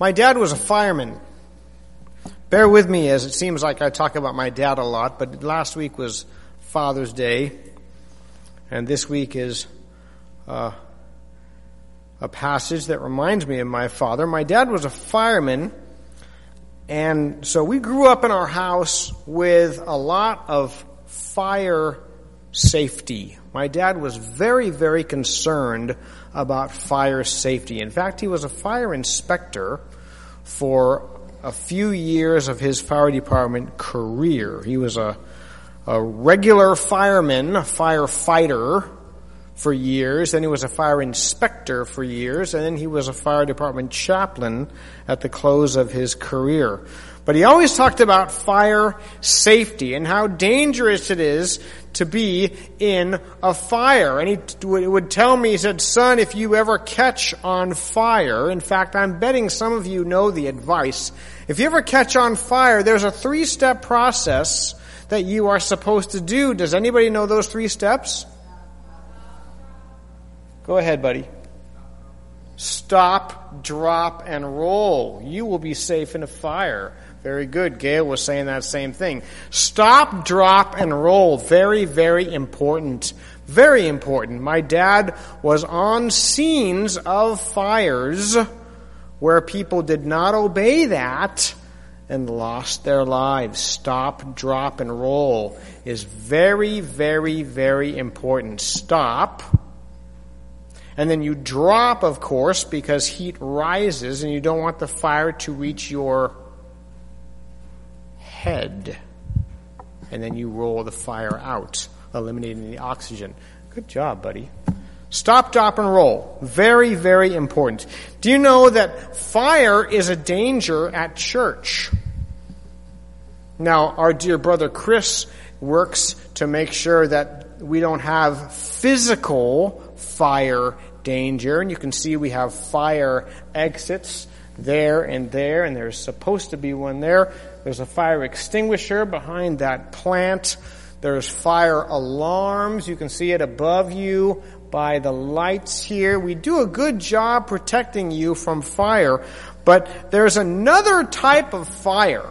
My dad was a fireman. Bear with me, as it seems like I talk about my dad a lot, but last week was Father's Day, and this week is a passage that reminds me of my father. My dad was a fireman, and so we grew up in our house with a lot of fire safety. My dad was very, very concerned about fire safety. In fact, he was a fire inspector for a few years of his fire department career. He was a regular fireman, a firefighter for years, then he was a fire inspector for years, and then he was a fire department chaplain at the close of his career. But he always talked about fire safety and how dangerous it is to be in a fire. And he would tell me, he said, son, if you ever catch on fire, in fact, I'm betting some of you know the advice. If you ever catch on fire, there's a 3-step process that you are supposed to do. Does anybody know those 3 steps? Go ahead, buddy. Stop, drop, and roll. You will be safe in a fire. Very good. Gail was saying that same thing. Stop, drop, and roll. Very, very important. Very important. My dad was on scenes of fires where people did not obey that and lost their lives. Stop, drop, and roll is very, very, very important. Stop. And then you drop, of course, because heat rises and you don't want the fire to reach your head. And then you roll the fire out, eliminating the oxygen. Good job, buddy. Stop, drop, and roll. Very, very important. Do you know that fire is a danger at church? Now, our dear brother Chris works to make sure that we don't have physical fire danger. And you can see we have fire exits there, and there's supposed to be one there. There's a fire extinguisher behind that plant. There's fire alarms. You can see it above you by the lights here. We do a good job protecting you from fire. But there's another type of fire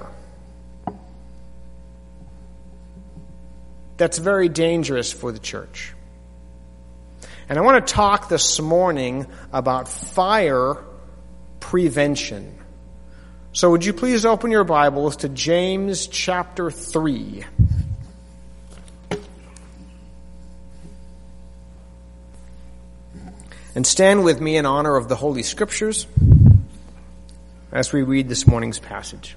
that's very dangerous for the church. And I want to talk this morning about fire prevention. So would you please open your Bibles to James chapter 3. And stand with me in honor of the Holy Scriptures as we read this morning's passage.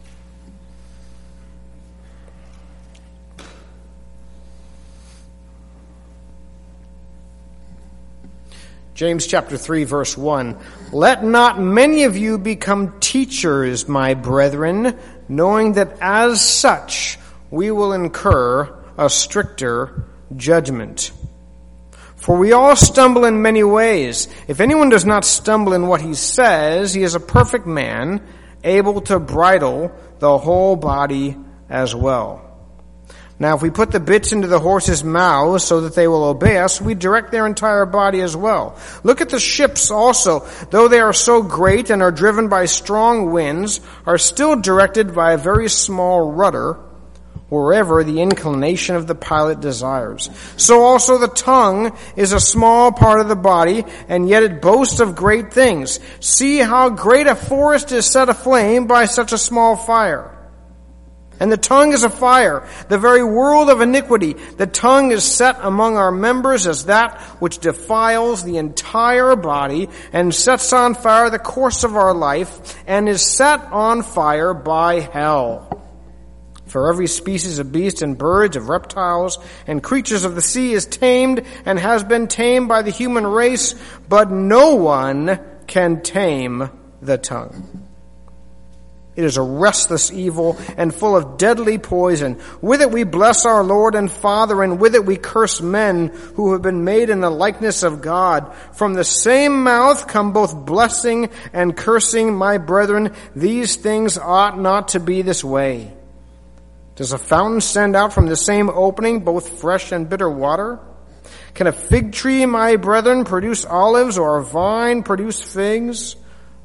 James chapter 3, verse 1. Let not many of you become teachers, my brethren, knowing that as such we will incur a stricter judgment. For we all stumble in many ways. If anyone does not stumble in what he says, he is a perfect man, able to bridle the whole body as well. Now, if we put the bits into the horses' mouths so that they will obey us, we direct their entire body as well. Look at the ships also. Though they are so great and are driven by strong winds, are still directed by a very small rudder, wherever the inclination of the pilot desires. So also the tongue is a small part of the body, and yet it boasts of great things. See how great a forest is set aflame by such a small fire. And the tongue is a fire, the very world of iniquity. The tongue is set among our members as that which defiles the entire body and sets on fire the course of our life and is set on fire by hell. For every species of beast and birds, of reptiles and creatures of the sea is tamed and has been tamed by the human race, but no one can tame the tongue. It is a restless evil and full of deadly poison. With it we bless our Lord and Father, and with it we curse men who have been made in the likeness of God. From the same mouth come both blessing and cursing. My brethren, these things ought not to be this way. Does a fountain send out from the same opening both fresh and bitter water? Can a fig tree, my brethren, produce olives, or a vine produce figs?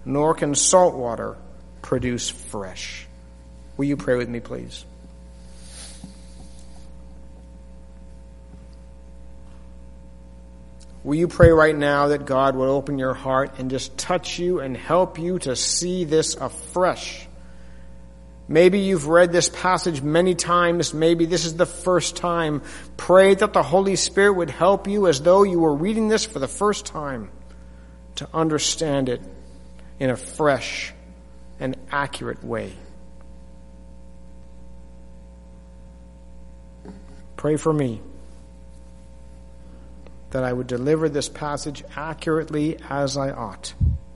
nor can salt water produce fresh. Will you pray with me, please? Will you pray right now that God will open your heart and just touch you and help you to see this afresh? Maybe you've read this passage many times. Maybe this is the first time. Pray that the Holy Spirit would help you as though you were reading this for the first time to understand it in a fresh and accurate way. Pray for me that I would deliver this passage accurately as I ought.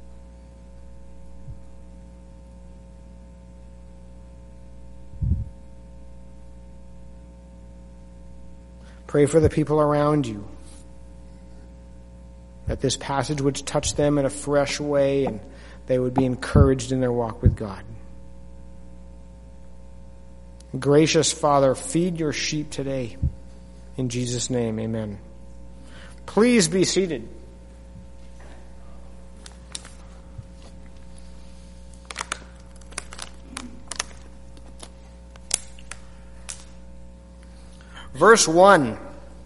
Pray for the people around you, that this passage would touch them in a fresh way and they would be encouraged in their walk with God. Gracious Father, feed your sheep today. In Jesus' name, amen. Please be seated. Verse 1.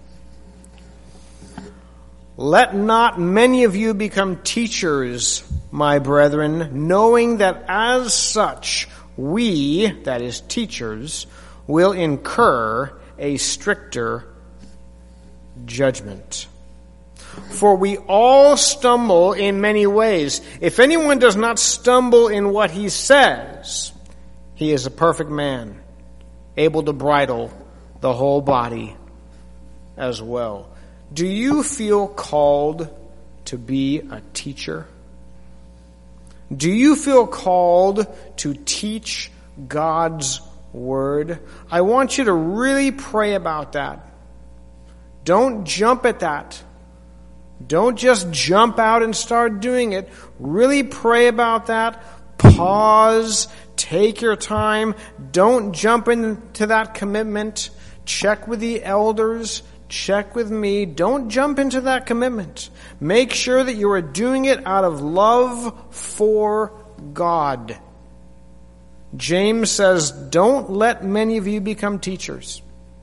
Let not many of you become teachers, my brethren, knowing that as such we, that is teachers, will incur a stricter judgment. For we all stumble in many ways. If anyone does not stumble in what he says, he is a perfect man, able to bridle the whole body as well. Do you feel called to be a teacher? Do you feel called to teach God's word? I want you to really pray about that. Don't jump at that. Don't just jump out and start doing it. Really pray about that. Pause. Take your time. Don't jump into that commitment. Check with the elders. Check with me. Don't jump into that commitment. Make sure that you are doing it out of love for God. James says, don't let many of you become teachers.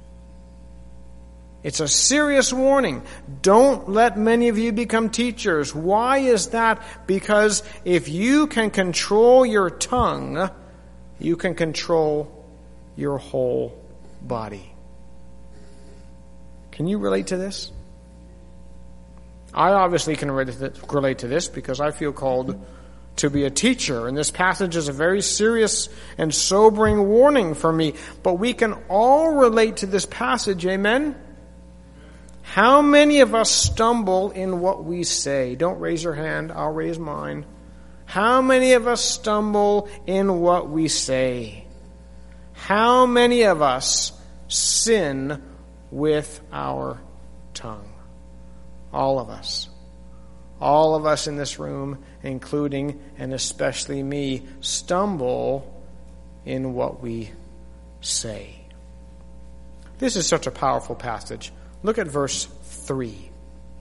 It's a serious warning. Don't let many of you become teachers. Why is that? Because if you can control your tongue, you can control your whole body. Can you relate to this? I obviously can relate to this because I feel called to be a teacher. And this passage is a very serious and sobering warning for me. But we can all relate to this passage, amen? How many of us stumble in what we say? Don't raise your hand, I'll raise mine. How many of us stumble in what we say? How many of us sin with our tongue? All of us. All of us in this room, including and especially me, stumble in what we say. This is such a powerful passage. Look at verse 3.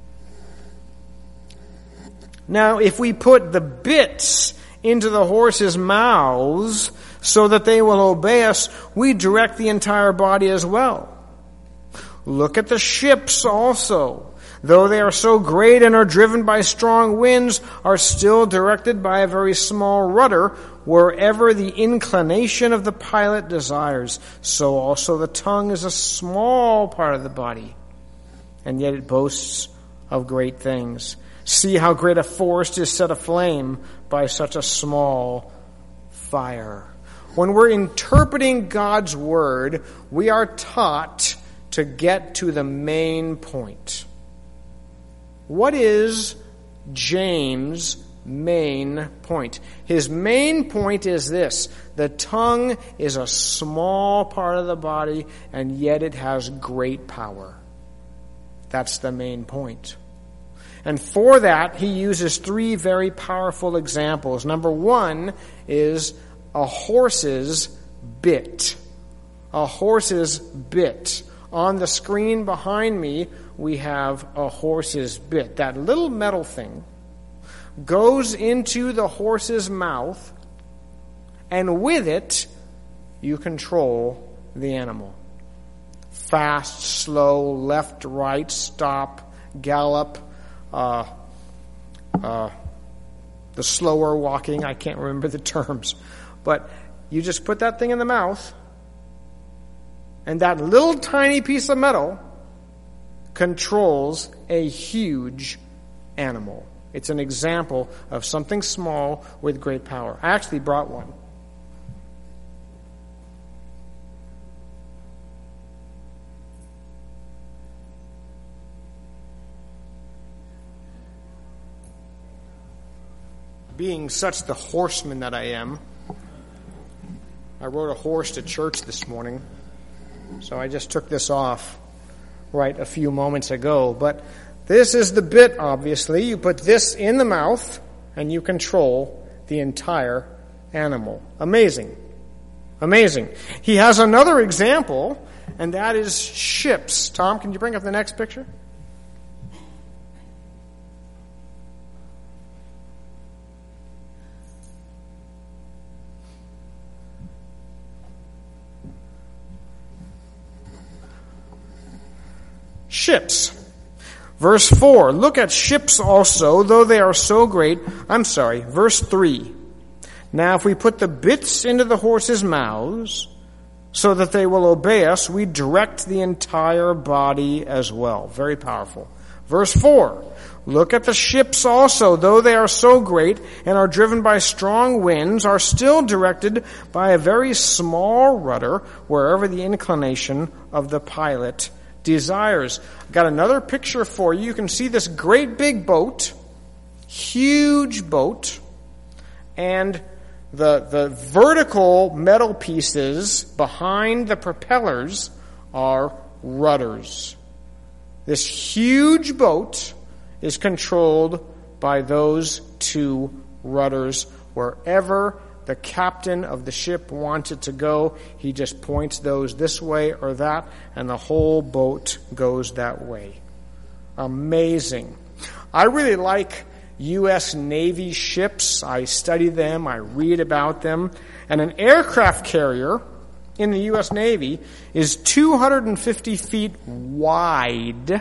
Now, if we put the bits into the horses' mouths so that they will obey us, we direct the entire body as well. Look at the ships also. Though they are so great and are driven by strong winds, are still directed by a very small rudder wherever the inclination of the pilot desires. So also the tongue is a small part of the body, and yet it boasts of great things. See how great a forest is set aflame by such a small fire. When we're interpreting God's word, we are taught to get to the main point. What is James' main point? His main point is this: the tongue is a small part of the body, and yet it has great power. That's the main point. And for that, he uses three very powerful examples. Number one is a horse's bit. A horse's bit. On the screen behind me, we have a horse's bit. That little metal thing goes into the horse's mouth, and with it, you control the animal. Fast, slow, left, right, stop, gallop, the slower walking, I can't remember the terms. But you just put that thing in the mouth, and that little tiny piece of metal controls a huge animal. It's an example of something small with great power. I actually brought one. Being such the horseman that I am, I rode a horse to church this morning, so I just took this off right a few moments ago. But this is the bit, obviously. You put this in the mouth, and you control the entire animal. Amazing. Amazing. He has another example, and that is ships. Tom, can you bring up the next picture? Ships. Verse 4, look at ships also, though they are so great. Verse 3. Now if we put the bits into the horses' mouths, so that they will obey us, we direct the entire body as well. Very powerful. Verse 4, look at the ships also, though they are so great and are driven by strong winds, are still directed by a very small rudder, wherever the inclination of the pilot desires. I've got another picture for you. You can see this great big boat, huge boat, and the vertical metal pieces behind the propellers are rudders. This huge boat is controlled by those two rudders. Wherever the captain of the ship wants it to go, he just points those this way or that, and the whole boat goes that way. Amazing. I really like U.S. Navy ships. I study them. I read about them. And an aircraft carrier in the U.S. Navy is 250 feet wide,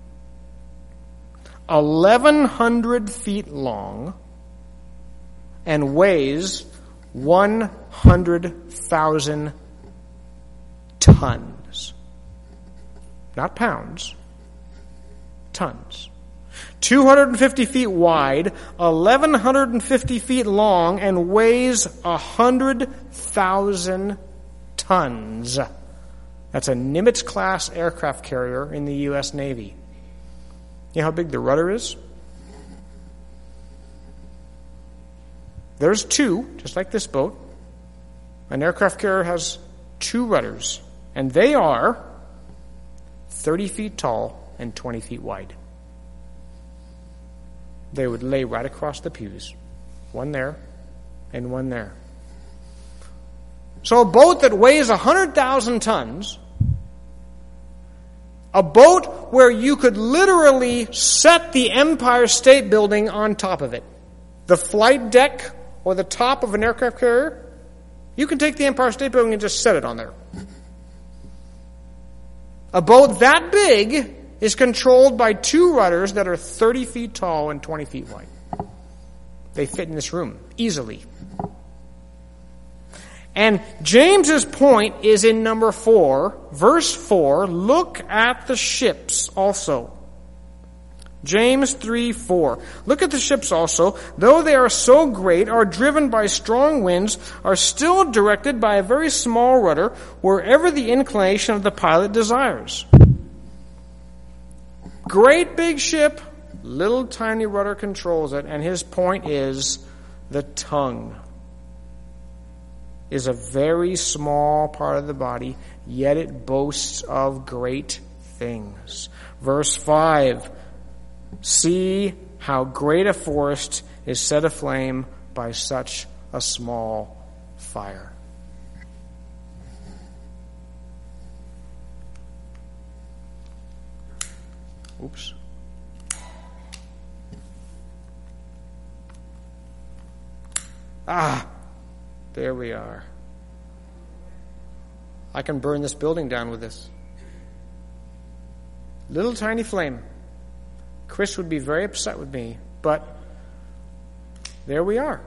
1,100 feet long, and weighs 100,000 tons. Not pounds. Tons. 250 feet wide, 1,150 feet long, and weighs 100,000 tons. That's a Nimitz-class aircraft carrier in the U.S. Navy. You know how big the rudder is? There's two, just like this boat. An aircraft carrier has two rudders, and they are 30 feet tall and 20 feet wide. They would lay right across the pews. One there and one there. So a boat that weighs 100,000 tons, a boat where you could literally set the Empire State Building on top of it. The flight deck or the top of an aircraft carrier, you can take the Empire State Building and just set it on there. A boat that big is controlled by two rudders that are 30 feet tall and 20 feet wide. They fit in this room easily. And James's point is in number 4, verse 4, look at the ships also. James 3:4. Look at the ships also, though they are so great, are driven by strong winds, are still directed by a very small rudder, wherever the inclination of the pilot desires. Great big ship, little tiny rudder controls it, and his point is the tongue is a very small part of the body, yet it boasts of great things. Verse 5, see how great a forest is set aflame by such a small fire. Oops. There we are. I can burn this building down with this. Little tiny flame. Chris would be very upset with me, but there we are.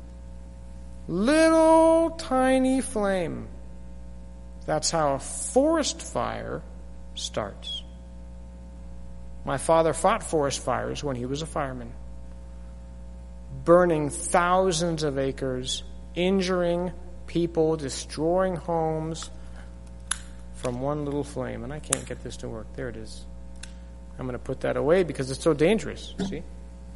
Little tiny flame. That's how a forest fire starts. My father fought forest fires when he was a fireman, burning thousands of acres, injuring people, destroying homes from one little flame. And I can't get this to work. There it is. I'm going to put that away because it's so dangerous. See?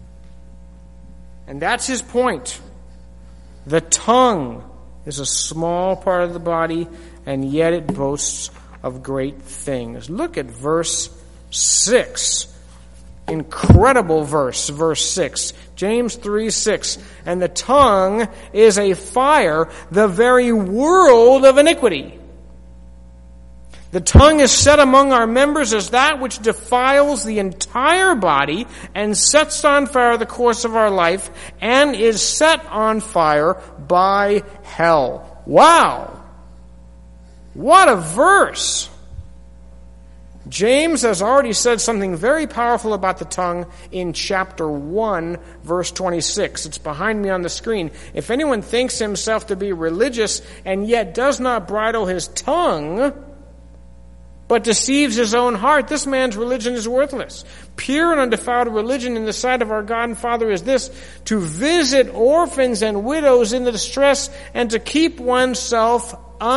And that's his point. The tongue is a small part of the body, and yet it boasts of great things. Look at verse 6. Incredible verse, verse 6. James 3:6. And the tongue is a fire, the very world of iniquity. The tongue is set among our members as that which defiles the entire body and sets on fire the course of our life and is set on fire by hell. Wow! What a verse! James has already said something very powerful about the tongue in chapter 1, verse 26. It's behind me on the screen. If anyone thinks himself to be religious and yet does not bridle his tongue, but deceives his own heart, this man's religion is worthless. Pure and undefiled religion in the sight of our God and Father is this: to visit orphans and widows in the distress and to keep oneself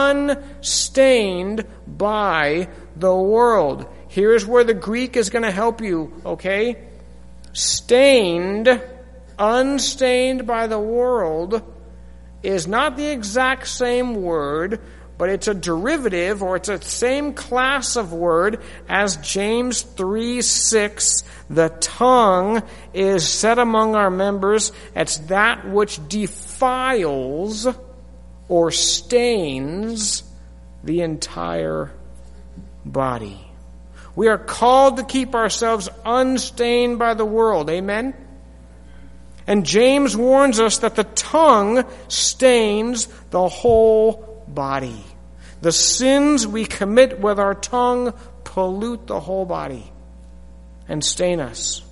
unstained by the world. Here's where the Greek is going to help you, okay? Stained, unstained by the world is not the exact same word, but it's a derivative, or it's a same class of word as James 3:6. The tongue is set among our members as that which defiles or stains the entire body. We are called to keep ourselves unstained by the world. Amen? And James warns us that the tongue stains the whole body. The sins we commit with our tongue pollute the whole body and stain us.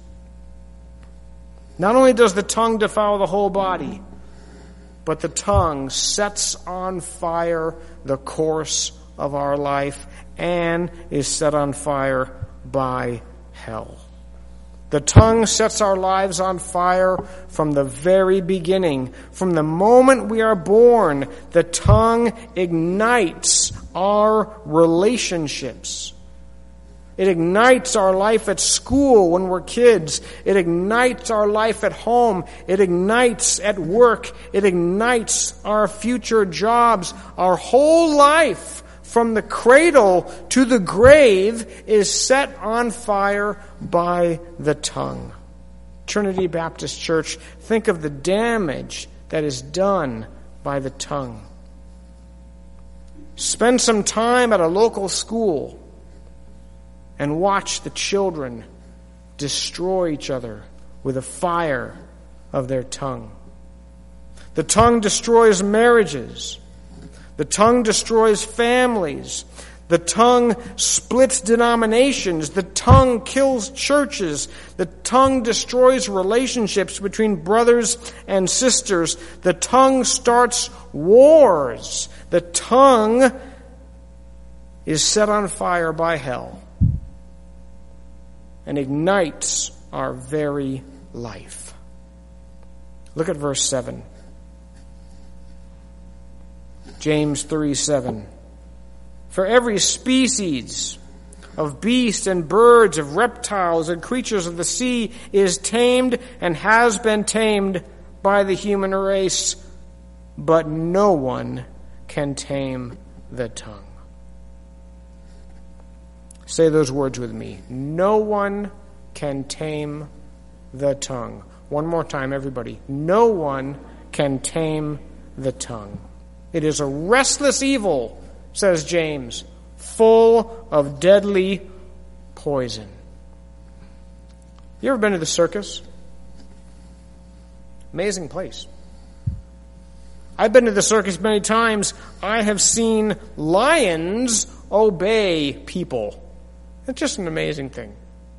Not only does the tongue defile the whole body, but the tongue sets on fire the course of our life and is set on fire by hell. The tongue sets our lives on fire from the very beginning. From the moment we are born, the tongue ignites our relationships. It ignites our life at school when we're kids. It ignites our life at home. It ignites at work. It ignites our future jobs. Our whole life, from the cradle to the grave, is set on fire by the tongue. Trinity Baptist Church, think of the damage that is done by the tongue. Spend some time at a local school and watch the children destroy each other with the fire of their tongue. The tongue destroys marriages. The tongue destroys families. The tongue splits denominations. The tongue kills churches. The tongue destroys relationships between brothers and sisters. The tongue starts wars. The tongue is set on fire by hell and ignites our very life. Look at verse 7. James 3:7. For every species of beast and birds, of reptiles and creatures of the sea is tamed and has been tamed by the human race, but no one can tame the tongue. Say those words with me. No one can tame the tongue. One more time, everybody. No one can tame the tongue. It is a restless evil, says James, full of deadly poison. You ever been to the circus? Amazing place. I've been to the circus many times. I have seen lions obey people. It's just an amazing thing.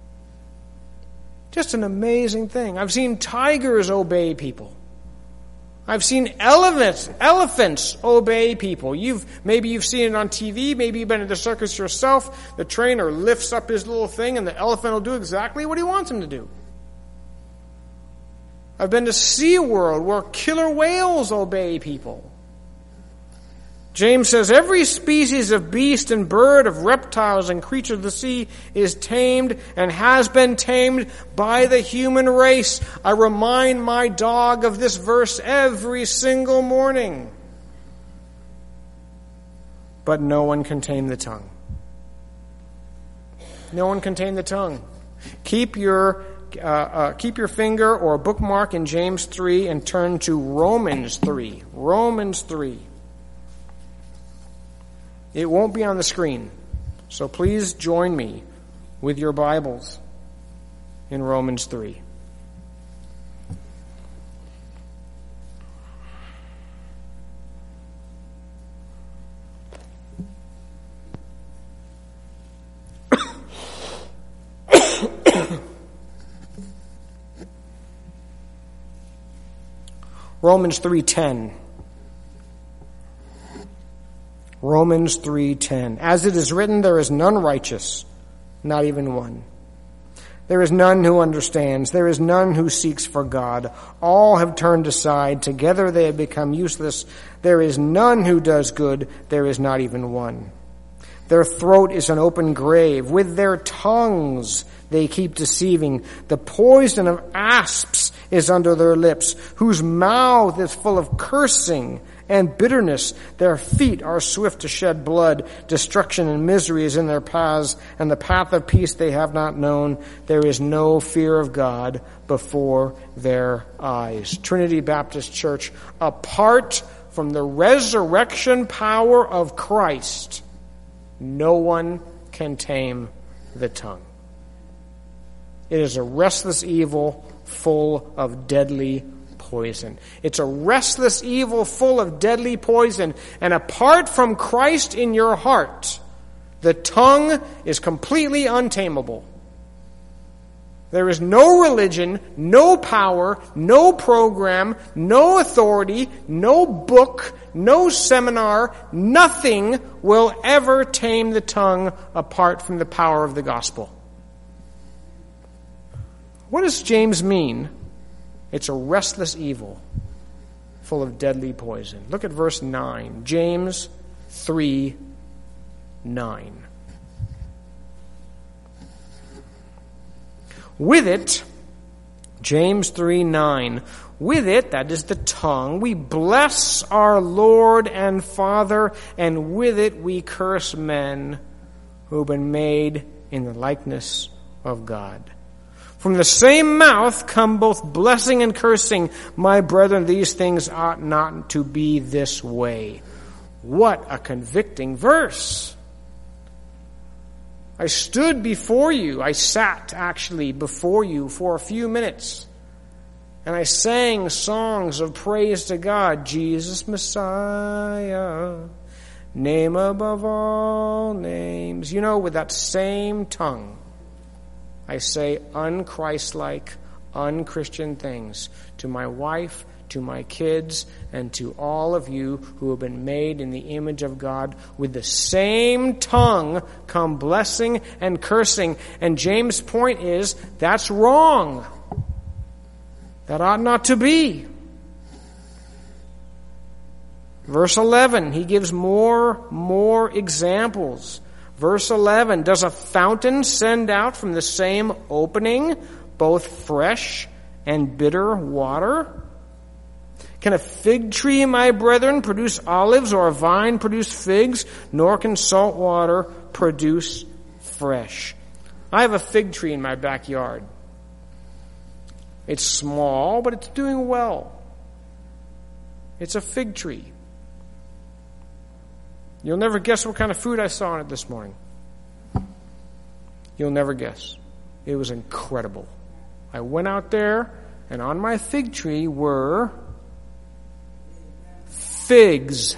Just an amazing thing. I've seen tigers obey people. I've seen elephants obey people. Maybe you've seen it on TV. Maybe you've been to the circus yourself. The trainer lifts up his little thing and the elephant will do exactly what he wants him to do. I've been to SeaWorld where killer whales obey people. James says, every species of beast and bird, of reptiles and creature of the sea is tamed and has been tamed by the human race. I remind my dog of this verse every single morning. But no one can tame the tongue. No one can tame the tongue. Keep your finger or bookmark in James 3 and turn to Romans 3. Romans 3. It won't be on the screen, so please join me with your Bibles in Romans 3. Romans 3:10. Romans 3:10. As it is written, there is none righteous, not even one. There is none who understands. There is none who seeks for God. All have turned aside. Together they have become useless. There is none who does good. There is not even one. Their throat is an open grave. With their tongues they keep deceiving. The poison of asps is under their lips, whose mouth is full of cursing and bitterness. Their feet are swift to shed blood. Destruction and misery is in their paths, and the path of peace they have not known. There is no fear of God before their eyes. Trinity Baptist Church, apart from the resurrection power of Christ, no one can tame the tongue. It is a restless evil full of deadly poison. It's a restless evil full of deadly poison. And apart from Christ in your heart, the tongue is completely untamable. There is no religion, no power, no program, no authority, no book, no seminar. Nothing will ever tame the tongue apart from the power of the gospel. What does James mean? It's a restless evil full of deadly poison. Look at verse 9. James 3:9. With it, James 3:9, with it, that is the tongue, we bless our Lord and Father, and with it we curse men who have been made in the likeness of God. From the same mouth come both blessing and cursing. My brethren, these things ought not to be this way. What a convicting verse. I stood before you. I sat actually before you for a few minutes. And I sang songs of praise to God. Jesus Messiah, name above all names. You know, with that same tongue, I say unchristlike, unchristian things to my wife, to my kids, and to all of you who have been made in the image of God. With the same tongue come blessing and cursing. And James' point is, that's wrong. That ought not to be. Verse 11, he gives more examples. Verse 11, does a fountain send out from the same opening both fresh and bitter water? Can a fig tree, my brethren, produce olives, or a vine produce figs? Nor can salt water produce fresh. I have a fig tree in my backyard. It's small, but it's doing well. It's a fig tree. You'll never guess what kind of fruit I saw on it this morning. You'll never guess. It was incredible. I went out there, and on my fig tree were figs.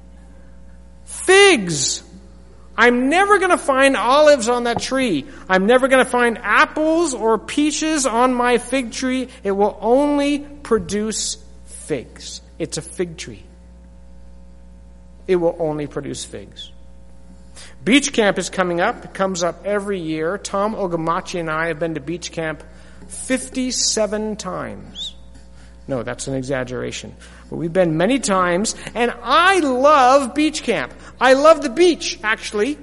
Figs! I'm never going to find olives on that tree. I'm never going to find apples or peaches on my fig tree. It will only produce figs. It's a fig tree. It will only produce figs. Beach camp is coming up. It comes up every year. Tom Ogamachi and I have been to beach camp 57 times. No, that's an exaggeration. But we've been many times, and I love beach camp. I love the beach, actually.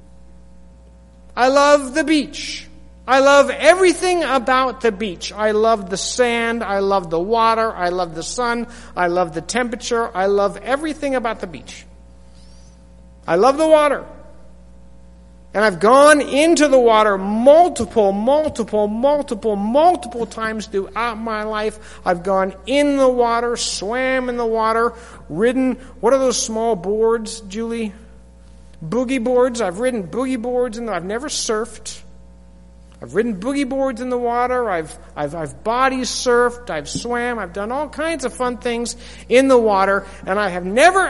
I love the beach. I love everything about the beach. I love the sand. I love the water. I love the sun. I love the temperature. I love everything about the beach. I love the water. And I've gone into the water multiple times throughout my life. I've gone in the water, swam in the water, ridden, what are those small boards, Julie? Boogie boards. I've ridden boogie boards I've never surfed. I've ridden boogie boards in the water. I've body surfed. I've swam. I've done all kinds of fun things in the water. And I have never,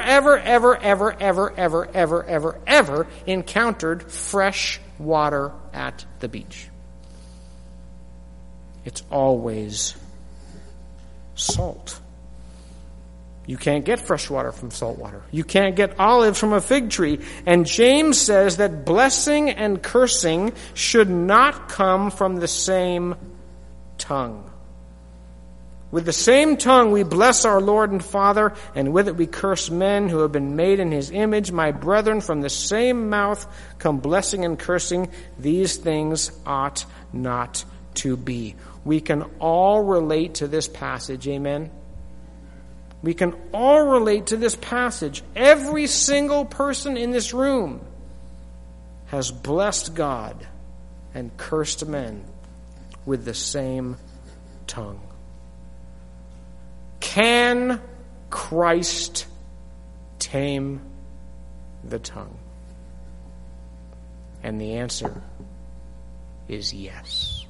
ever encountered fresh water at the beach. It's always salt. You can't get fresh water from salt water. You can't get olives from a fig tree. And James says that blessing and cursing should not come from the same tongue. With the same tongue we bless our Lord and Father, and with it we curse men who have been made in his image. My brethren, from the same mouth come blessing and cursing. These things ought not to be. We can all relate to this passage, amen? We can all relate to this passage. Every single person in this room has blessed God and cursed men with the same tongue. Can Christ tame the tongue? And the answer is yes.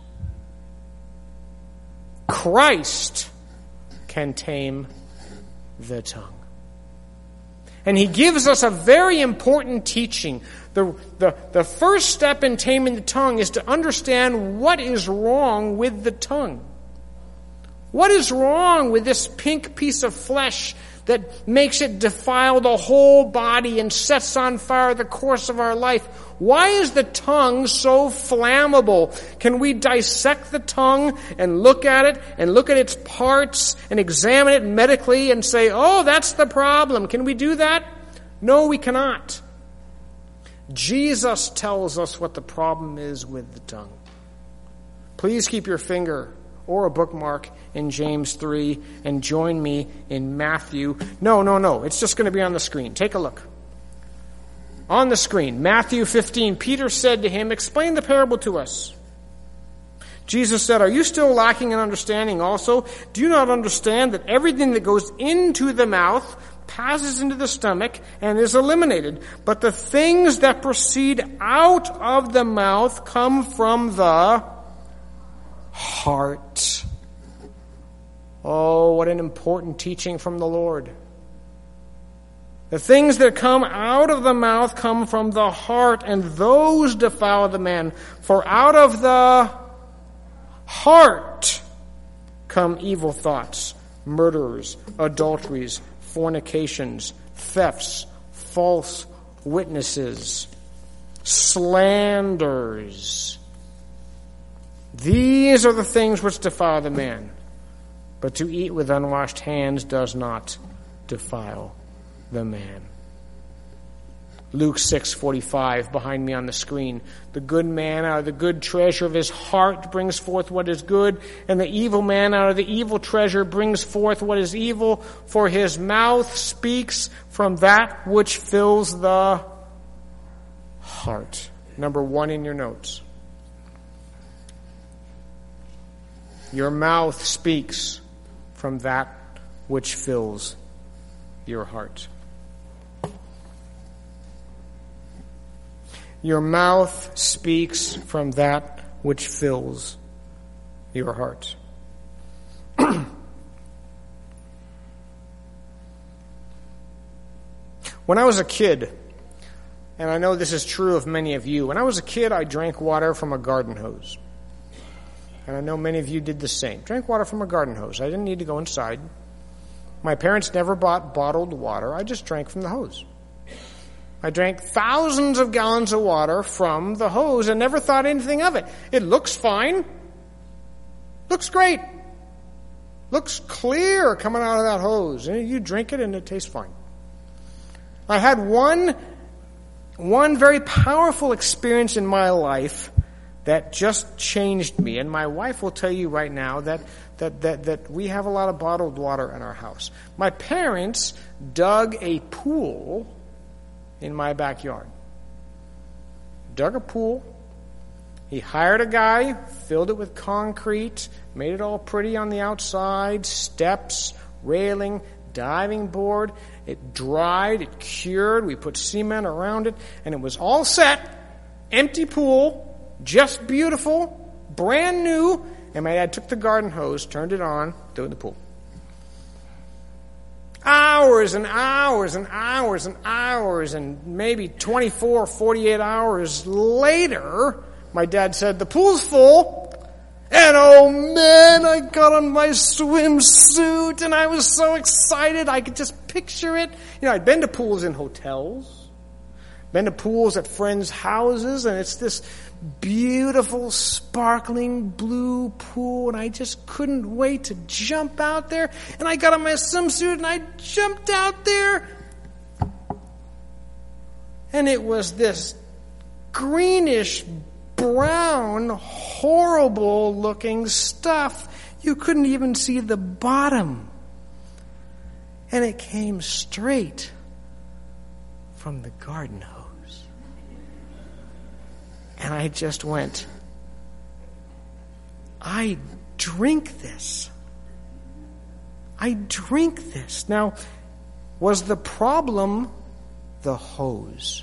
Christ can tame the tongue. And he gives us a very important teaching. The first step in taming the tongue is to understand what is wrong with the tongue. What is wrong with this pink piece of flesh that makes it defile the whole body and sets on fire the course of our life? Why is the tongue so flammable? Can we dissect the tongue and look at it and look at its parts and examine it medically and say, oh, that's the problem? Can we do that? No, we cannot. Jesus tells us what the problem is with the tongue. Please keep your finger or a bookmark in James 3 and join me in Matthew. No. It's just going to be on the screen. Take a look. On the screen, Matthew 15, Peter said to him, explain the parable to us. Jesus said, are you still lacking in understanding also? Do you not understand that everything that goes into the mouth passes into the stomach and is eliminated? But the things that proceed out of the mouth come from the heart. Oh, what an important teaching from the Lord. The things that come out of the mouth come from the heart, and those defile the man. For out of the heart come evil thoughts, murderers, adulteries, fornications, thefts, false witnesses, slanders. These are the things which defile the man. But to eat with unwashed hands does not defile the man. Luke 6:45 behind me on the screen. The good man out of the good treasure of his heart brings forth what is good, and the evil man out of the evil treasure brings forth what is evil, for his mouth speaks from that which fills the heart. Number 1 in your notes. Your mouth speaks from that which fills your heart. Your mouth speaks from that which fills your heart. When I was a kid, and I know this is true of many of you, when I was a kid, I drank water from a garden hose. And I know many of you did the same. Drank water from a garden hose. I didn't need to go inside. My parents never bought bottled water. I just drank from the hose. I drank thousands of gallons of water from the hose and never thought anything of it. It looks fine. Looks great. Looks clear coming out of that hose. And you drink it and it tastes fine. I had one very powerful experience in my life that just changed me. And my wife will tell you right now that we have a lot of bottled water in our house. My parents dug a pool in my backyard. Dug a pool. He hired a guy, filled it with concrete, made it all pretty on the outside, steps, railing, diving board. It dried, it cured, we put cement around it, and it was all set. Empty pool, just beautiful, brand new, and my dad took the garden hose, turned it on, threw it in the pool. Hours and hours and hours and hours, and maybe 24, 48 hours later, my dad said, "The pool's full." And oh man, I got on my swimsuit and I was so excited. I could just picture it. I'd been to pools in hotels, been to pools at friends' houses, and it's this beautiful, sparkling blue pool, and I just couldn't wait to jump out there. And I got on my swimsuit and I jumped out there. And it was this greenish, brown, horrible looking stuff. You couldn't even see the bottom. And it came straight from the garden hose. And I just went, I drink this. I drink this. Now, was the problem the hose?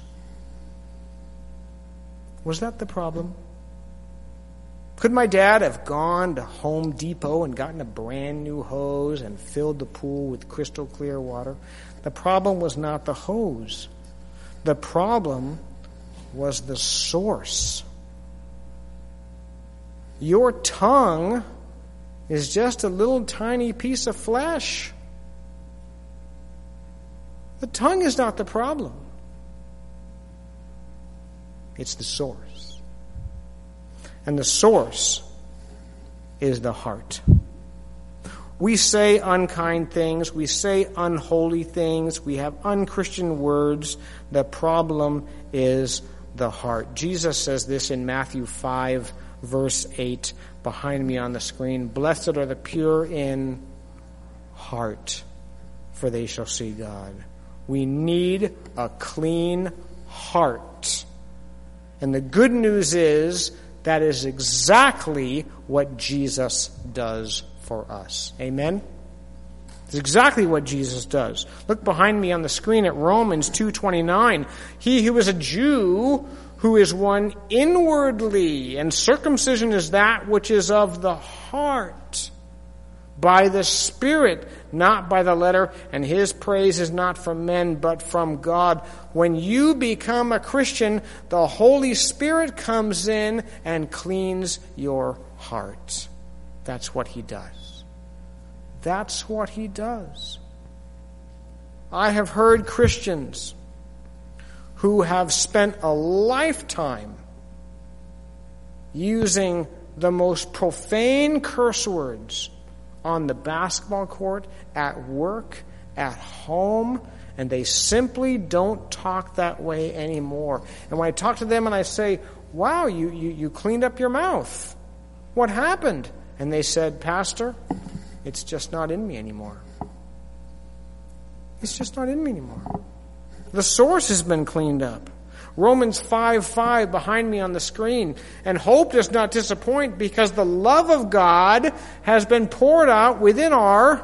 Was that the problem? Could my dad have gone to Home Depot and gotten a brand new hose and filled the pool with crystal clear water? The problem was not the hose. The problem was the source. Your tongue is just a little tiny piece of flesh. The tongue is not the problem. It's the source. And the source is the heart. We say unkind things. We say unholy things. We have unchristian words. The problem is the heart. Jesus says this in Matthew 5, verse 8, behind me on the screen. "Blessed are the pure in heart, for they shall see God." We need a clean heart. And the good news is that is exactly what Jesus does for us. Amen? It's exactly what Jesus does. Look behind me on the screen at Romans 2:29. "He who is a Jew, who is one inwardly, and circumcision is that which is of the heart, by the Spirit, not by the letter, and his praise is not from men, but from God." When you become a Christian, the Holy Spirit comes in and cleans your heart. That's what he does. That's what he does. I have heard Christians who have spent a lifetime using the most profane curse words on the basketball court, at work, at home, and they simply don't talk that way anymore. And when I talk to them and I say, "Wow, you cleaned up your mouth. What happened?" And they said, "Pastor, it's just not in me anymore. It's just not in me anymore. The source has been cleaned up." Romans 5:5 behind me on the screen. "And hope does not disappoint, because the love of God has been poured out within our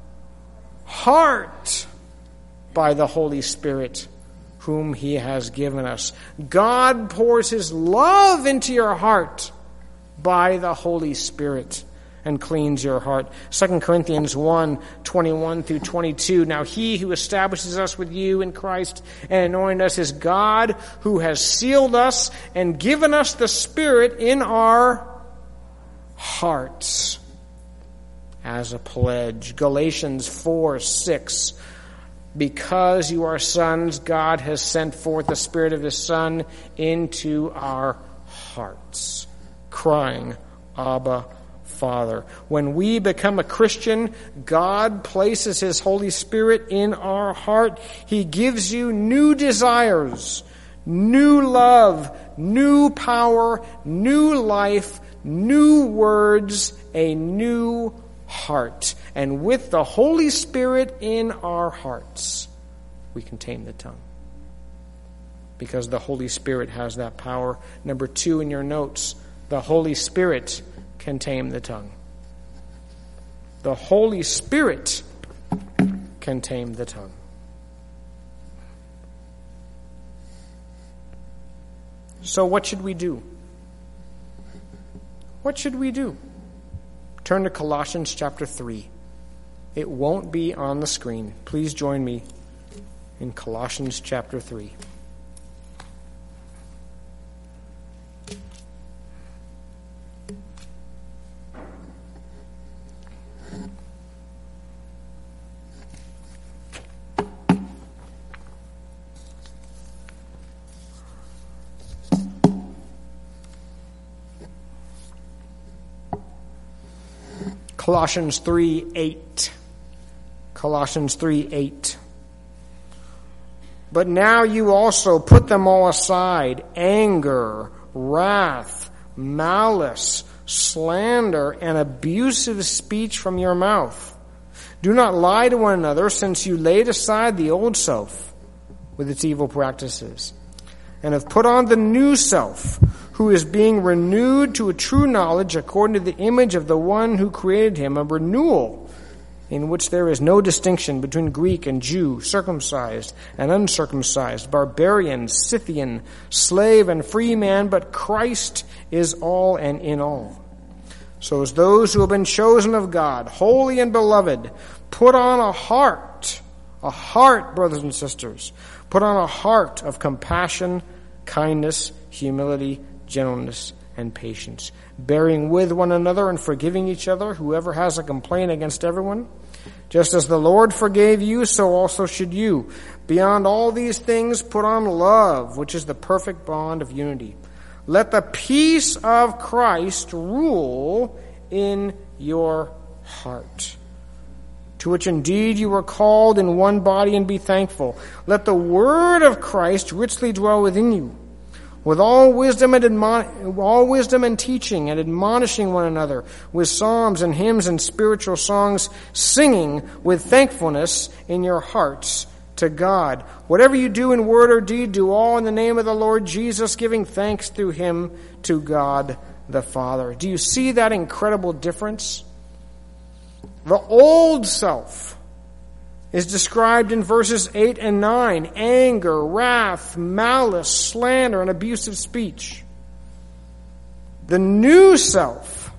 heart by the Holy Spirit, whom he has given us." God pours his love into your heart by the Holy Spirit. and cleans your heart. 2 Corinthians 1:21 through 22. Now he who establishes us with you in Christ and anointed us is God, who has sealed us and given us the Spirit in our hearts as a pledge. Galatians 4:6. Because you are sons, God has sent forth the Spirit of His Son into our hearts, crying, Abba, Father. When we become a Christian, God places His Holy Spirit in our heart. He gives you new desires, new love, new power, new life, new words, a new heart. And with the Holy Spirit in our hearts, we can tame the tongue. Because the Holy Spirit has that power. Number 2 in your notes, the Holy Spirit can tame the tongue. The Holy Spirit can tame the tongue. So what should we do? What should we do? Turn to Colossians chapter 3. It won't be on the screen. Please join me in Colossians chapter 3. Colossians 3:8. Colossians 3:8. But now you also put them all aside: anger, wrath, malice, slander, and abusive speech from your mouth. Do not lie to one another, since you laid aside the old self with its evil practices, and have put on the new self, who is being renewed to a true knowledge according to the image of the one who created him, a renewal in which there is no distinction between Greek and Jew, circumcised and uncircumcised, barbarian, Scythian, slave and free man, but Christ is all and in all. So as those who have been chosen of God, holy and beloved, put on a heart, brothers and sisters, put on a heart of compassion, kindness, humility, gentleness, and patience, bearing with one another and forgiving each other, whoever has a complaint against everyone. Just as the Lord forgave you, so also should you. Beyond all these things, put on love, which is the perfect bond of unity. Let the peace of Christ rule in your heart, to which indeed you were called in one body, and be thankful. Let the word of Christ richly dwell within you, with all wisdom and teaching, and admonishing one another with psalms and hymns and spiritual songs, singing with thankfulness in your hearts to God. Whatever you do in word or deed, do all in the name of the Lord Jesus, giving thanks through him to God the Father. Do you see that incredible difference? The old self is described in verses 8 and 9. Anger, wrath, malice, slander, and abusive speech. The new self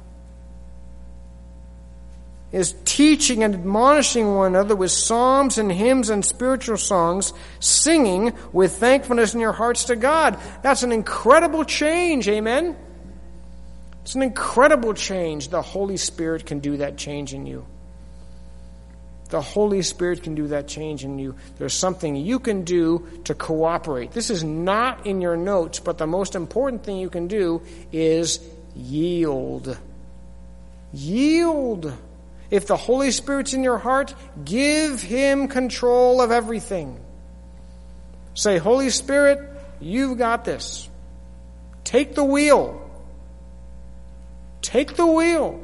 is teaching and admonishing one another with psalms and hymns and spiritual songs, singing with thankfulness in your hearts to God. That's an incredible change, amen? It's an incredible change. The Holy Spirit can do that change in you. The Holy Spirit can do that change in you. There's something you can do to cooperate. This is not in your notes, but the most important thing you can do is yield. Yield. If the Holy Spirit's in your heart, give him control of everything. Say, Holy Spirit, you've got this. Take the wheel. Take the wheel.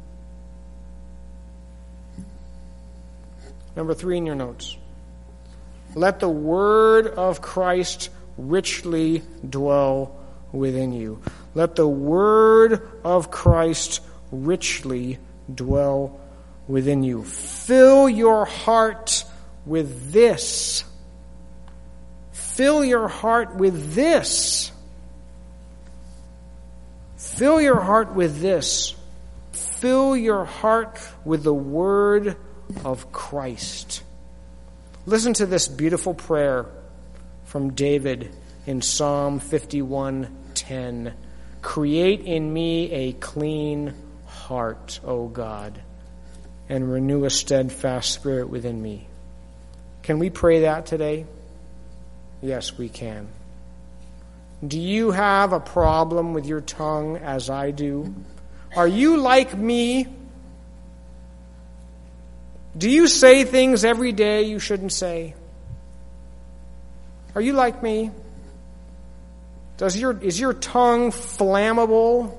Number 3 in your notes. Let the word of Christ richly dwell within you. Let the word of Christ richly dwell within you. Fill your heart with this. Fill your heart with this. Fill your heart with this. fill your heart with the word of Christ. Listen to this beautiful prayer from David in Psalm 51:10. Create in me a clean heart, O God, and renew a steadfast spirit within me. Can we pray that today? Yes, we can. Do you have a problem with your tongue as I do? Are you like me? Do you say things every day you shouldn't say? Are you like me? Is your tongue flammable?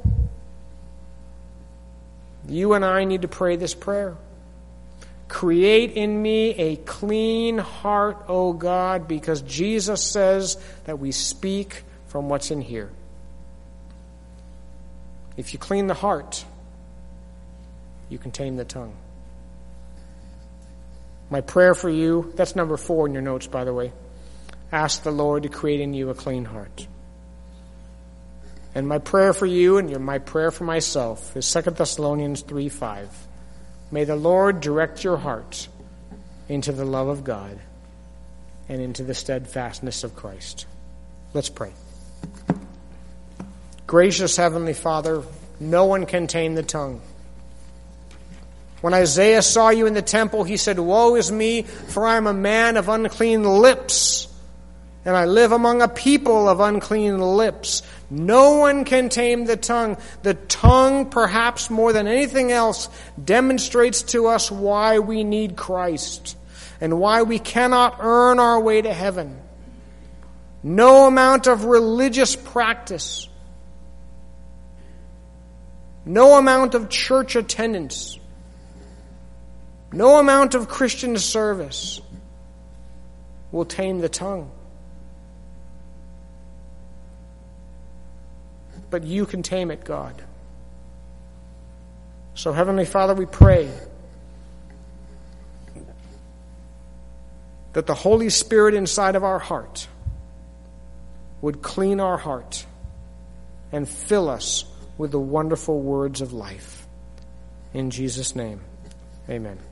You and I need to pray this prayer. Create in me a clean heart, O God, because Jesus says that we speak from what's in here. If you clean the heart, you can tame the tongue. My prayer for you, that's number 4 in your notes, by the way. Ask the Lord to create in you a clean heart. And my prayer for you and my prayer for myself is 2 Thessalonians 3:5. May the Lord direct your heart into the love of God and into the steadfastness of Christ. Let's pray. Gracious Heavenly Father, no one can tame the tongue. When Isaiah saw you in the temple, he said, "Woe is me, for I am a man of unclean lips, and I live among a people of unclean lips." No one can tame the tongue. The tongue, perhaps more than anything else, demonstrates to us why we need Christ and why we cannot earn our way to heaven. No amount of religious practice, no amount of church attendance, no amount of Christian service will tame the tongue. But you can tame it, God. So, Heavenly Father, we pray that the Holy Spirit inside of our heart would clean our heart and fill us with the wonderful words of life. In Jesus' name, amen.